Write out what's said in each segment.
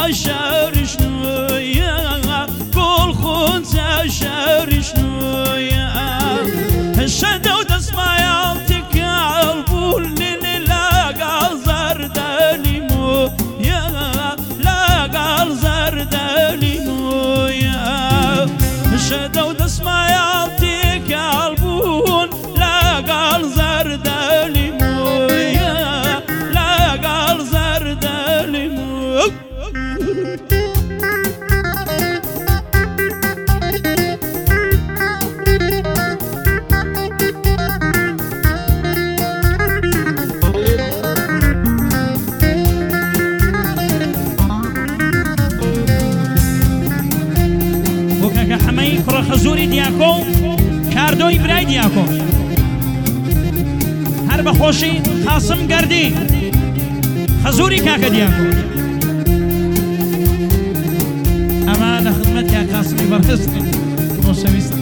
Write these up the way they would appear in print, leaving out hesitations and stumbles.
شارشنويا كل خونتا شارشنويا الشدو تسمع يالتك البول لا قال زردالي مو يا لا قال زردالي مو يا الشدو تسمع يالتك البول لا قال زردالي مو يا لا قال زردالي مو حمەی کوڕە خەزووری دیاکۆ کاردۆی برای دیاکۆ هەر بەخۆشی قاسم گەردی خەزووری کاکە دیاکۆ ئەمە لە خزمەت یا قاسمی بەڕێز خۆشەویستە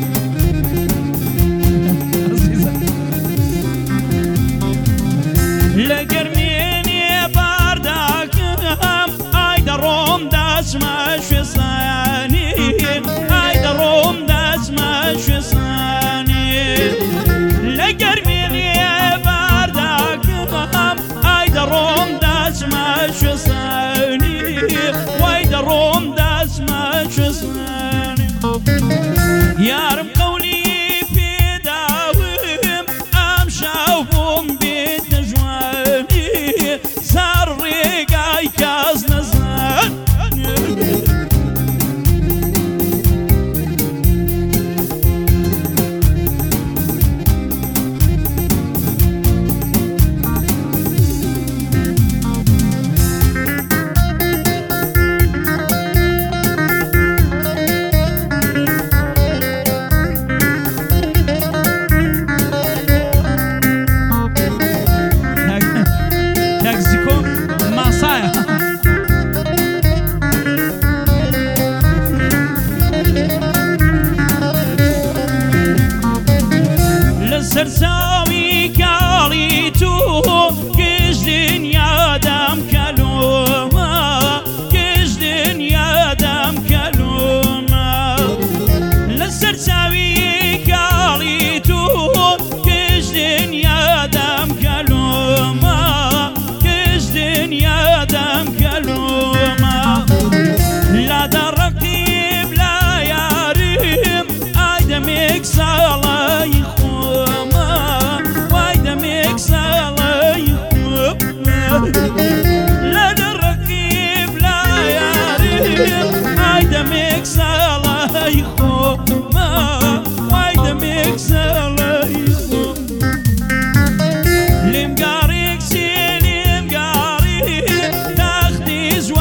لە گەرمێنێ بارداکەم ئای دەڕۆم داچمە شوێسانی روم دسمه شسانی لگر میلیه برداکم ای روم دسمه شسانی وای روم دسمه شسانی یارم قولی پیداویم ام شاوم بیت جوانی زار ریگای کاز نزن سرساوی کالی تو گشتن یادم کلوما گشتن یادم کلوما لسرساوی کالی تو گشتن یادم کلوما گشتن یادم کلوما لا درقیب لا یاریم آدمک سالای لا الرقيب لا ياريم عايدمك سلايخو ما عايدمك سلايخو لمقاريك سيلم قاري تاخديز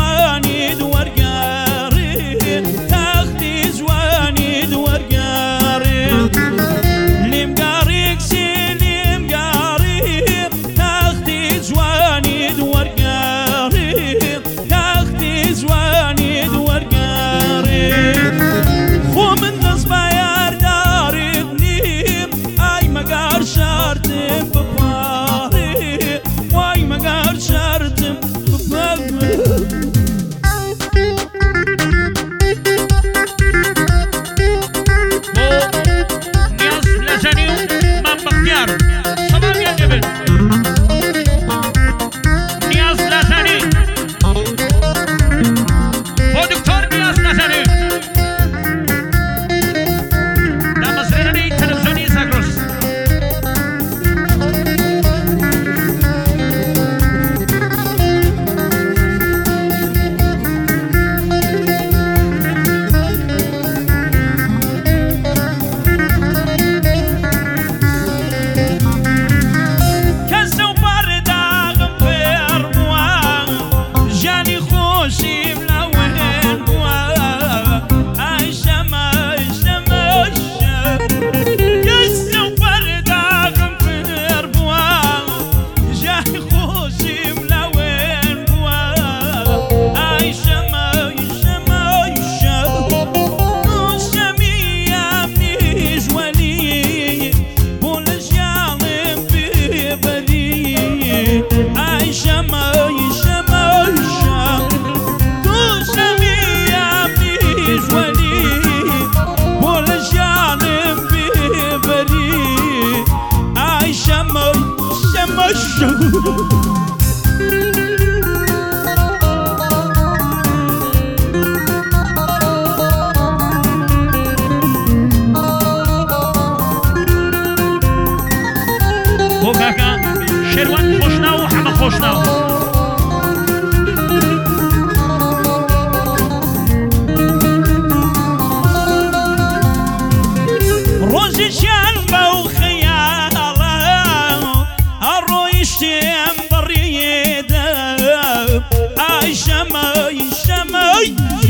ئای شەمەی شەمەی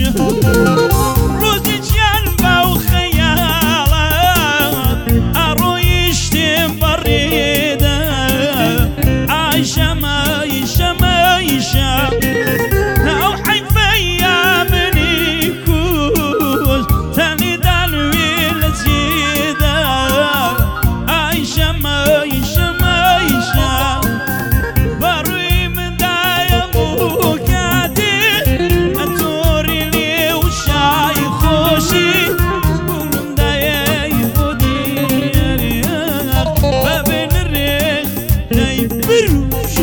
ڕۆزی گیان باو خەیاڵە ئەڕۆیشتێم بەڕێدا ئای شەمەی شەمەی شەم ئەو حەیفەیە منی کوژ تەنیدان وێ لە جێدا ئای شەمەی شەمەی شەم بەڕووی مندایە بوو کاتێ ئەتۆری لێ و شای خۆشی مندایەی بۆ دیێریە بەبێن ڕێک دەی بروش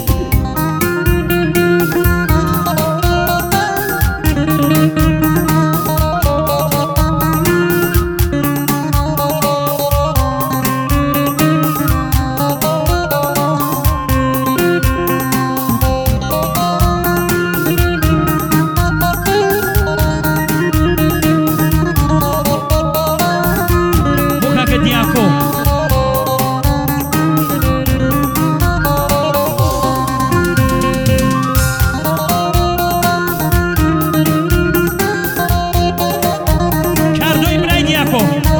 بۆ کاکە دیاکۆ کاردۆی برای دیاکۆ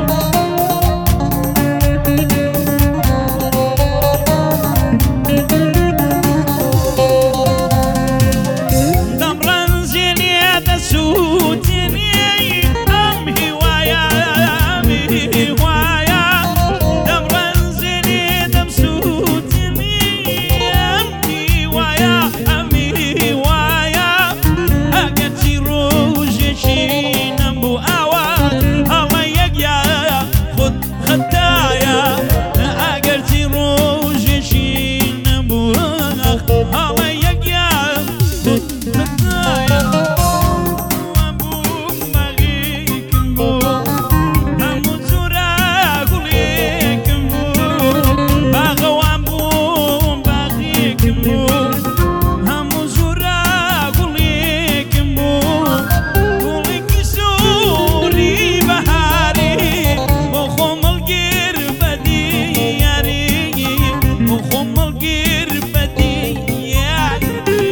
دەم ڕەنجێنێ دەسووتێنێ ئەم هیوایە ئەم هیوایە دەم ڕەنجێنێ دەمسووتێنێ ئەم هیوایە ئەم هیوایە ئەگەرچی ڕۆژێکی نەبوو ئاوا هەڵە یەکیایە خود خەتایە ئەگەرچی ڕۆژێکی نەبوو هەڵە یەکیایە خود خەتایە وەبوو مەغیکم بوو هەموو جۆرە گوڵێکم بوو باغەوان بوو باغێکم بوو هەموو جۆرە گوڵێکم بوو گوڵێکی سووری بەهاری بۆ خۆم هەڵگر بە دیاری بۆ خۆم هەڵگر بە دیاری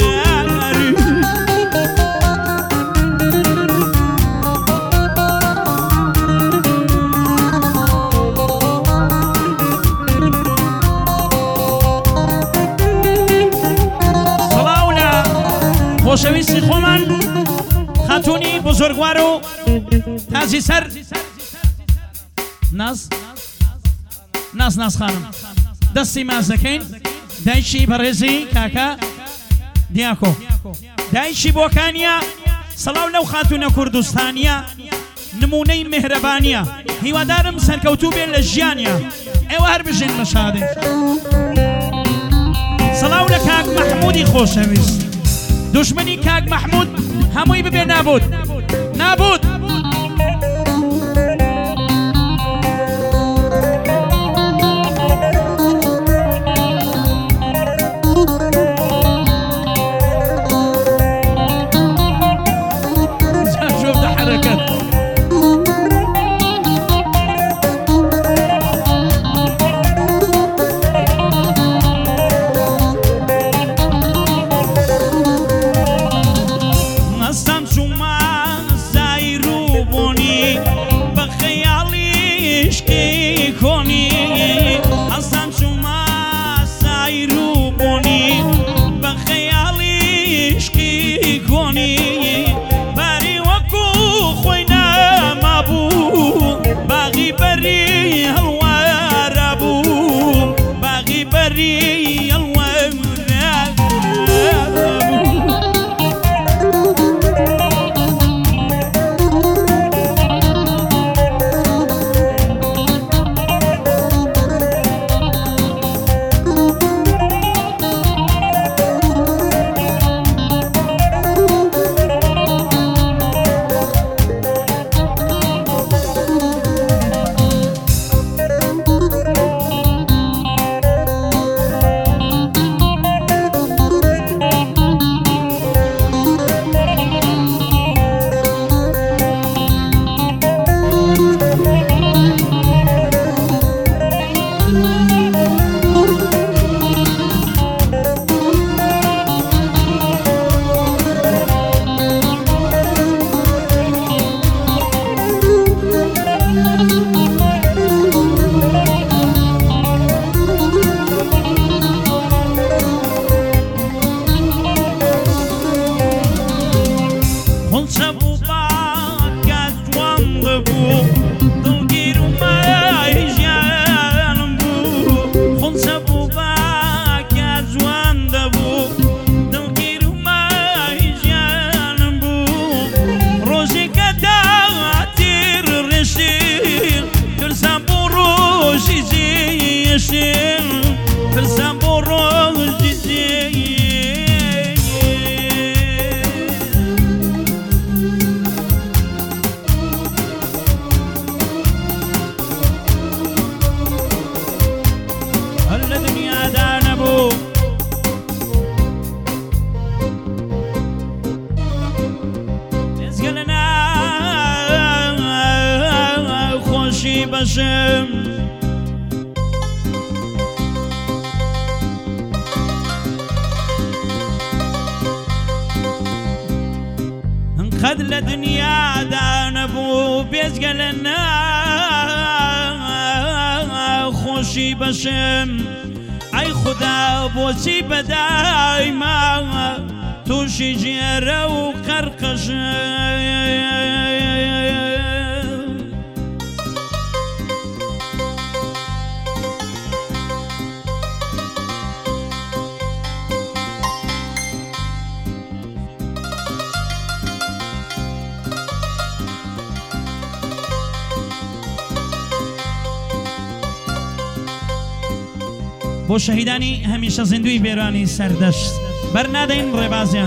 سڵاو لە خۆشەویستی خۆمان خاتوونی بزرگوار و تازی سەر ناز خانم دەستی ماز دەکەین دایکی بەڕێزی کاکە دیاکۆ دایکی بۆکانیە سەڵاو لەو خاتونە کوردستانیە نمونەی مهرەبانیە هیوادارم سەرکەوتوو بێن لە ژیانیە ئێوە هەر بژین بە شادی سەڵاو لە کاک مەحموودی خۆشەویست دوشمنی کاک مەحموود هەمووی ببێ نابود نابود شوف ده حركات مستم شما زایرو بونی بخیالی عشقی کنی مستم شما زایرو بونی بخیالی عشقی کنی بری وکو خوی نمابو باقی بری هلوارابو باقی بری هلوارابو زين فرسان بروز زين الدنيا دانبو نزقلنا خوشي بشم انقد الدنيا دانبو بيزقلنا خوشي بشم اي خدا بوسي بدايما توشي جيرة وقرقش بۆ شەهیدانی هەمیشە زیندوی بێرانی سەردەشت بەرنادەین ڕێبازیان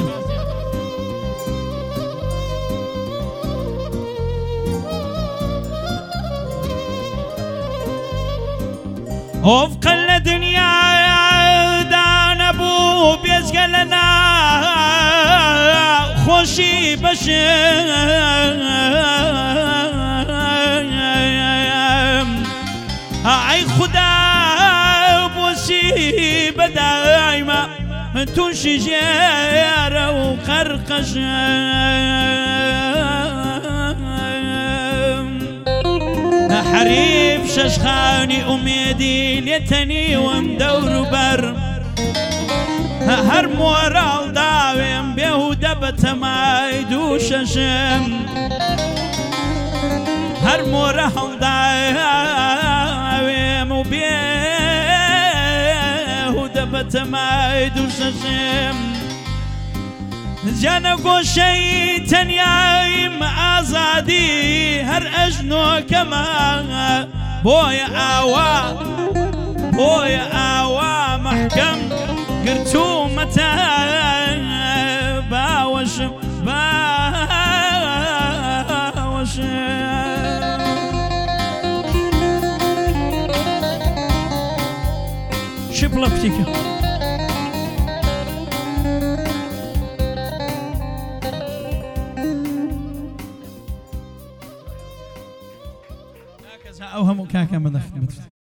ئۆفقە لە دنیادا نەبوو بێزگە لەنا خۆشی بەشم ئەی خودا بوسي بدايما توشي جيرة وقرقش حريف ششخاني أميدي ليتني ومدور بر هر مورال داويم بيهودة بتمايدوششم هر مورال داويم وبيه بتمايد وششم جانا قوشي تنيايم آزادي هر أجنو كما بويا آوا محكم قرتو متى باوشم شبلة بتيكا هكذا أوهم كاكا من